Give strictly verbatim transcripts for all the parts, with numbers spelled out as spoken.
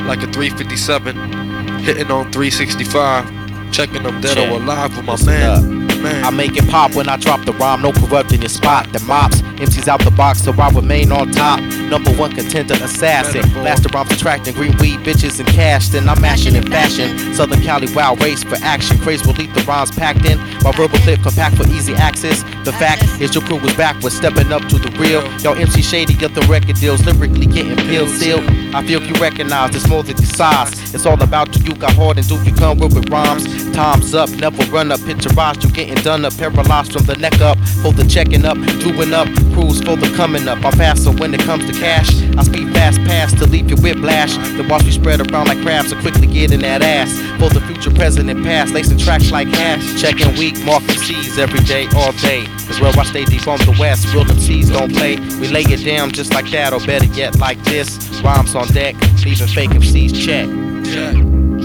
like a three fifty-seven, hitting on three sixty-five, checking them dead or alive with my man. Man. I make it pop when I drop the rhyme, no corrupting your spot. The mops, empties out the box, so I remain on top. Number one contender, assassin. Master rhymes attracting green weed, bitches, and cash. Then I'm mashing in fashion. Southern Cali wild race for action. Craze will leave the rhymes packed in. My verbal clip compact for easy access. The fact is your crew was backwards, stepping up to the real. Y'all M C shady, get the record deals, lyrically getting pills sealed. I feel you recognize it's more than your size. It's all about do you got hard and do you come with with rhymes. Time's up, never run up, picturized you getting done up, paralyzed from the neck up, for the checking up, doing up, crews for the coming up. I'm faster when it comes to cash. I speed fast past to leave you whiplash. The watch we spread around like crabs so quickly get in that ass. For the future president past, lacing tracks like hash. Checking weak, marking C's every day, all day. Cause where I stay deep on the west, real M Cs don't play. We lay it down just like that, or better yet like this. Rhymes on deck, leaving fake M Cs check. Check.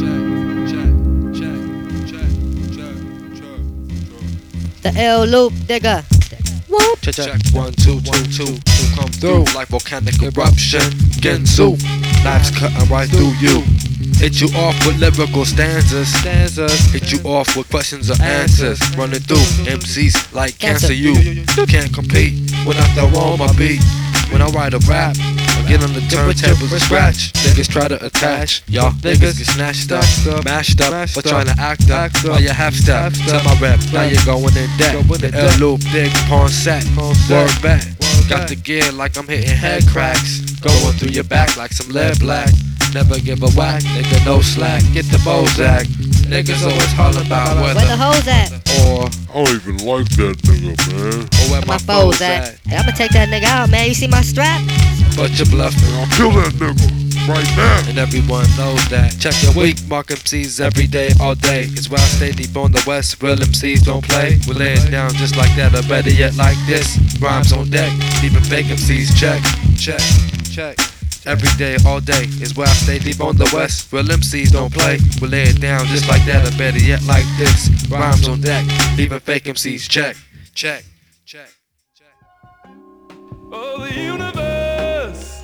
The L loop, digga. Whoop. Check, check, one, two, two, two, two, come through like volcanic eruption. Gensu, knives cutting right through you. Hit you off with lyrical stanzas. Stanzas. Hit you off with questions or answers. Running through M Cs like cancer. You can't compete when I throw on my beat. When I write a rap, I get on the turntables and scratch. Niggas try to attach, y'all niggas get snatched up, mashed up, but trying to act up while you half step. Tell my rep, now you're going in debt. The L loop, dig, pawn set, word back. Got the gear like I'm hitting head cracks. Going through your back like some lead black. Never give a whack, nigga, no slack. Get the Bozak. Niggas always holler about Where whether the hoes at? or I don't even like that nigga, man. or where My my foes foes at? at. Hey, I'ma take that nigga out, man. You see my strap? But you're bluffing. I'll kill that nigga right now. And everyone knows that. Check your week, mark M Cs every day, all day. It's why I stay deep on the west, real M Cs don't play. We lay it down just like that, or better yet like this. Rhymes on deck, even fake M Cs check, check, check. Every day, all day, is where I stay deep on the west. Real M Cs don't play. We lay it down just like that, or better yet like this. Rhymes on deck, even fake M Cs check, check, check, check. Oh, the universe.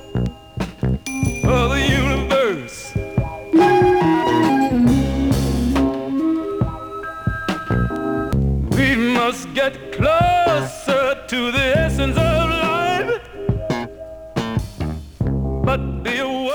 Oh, the universe. We must get closer to the essence of life. But the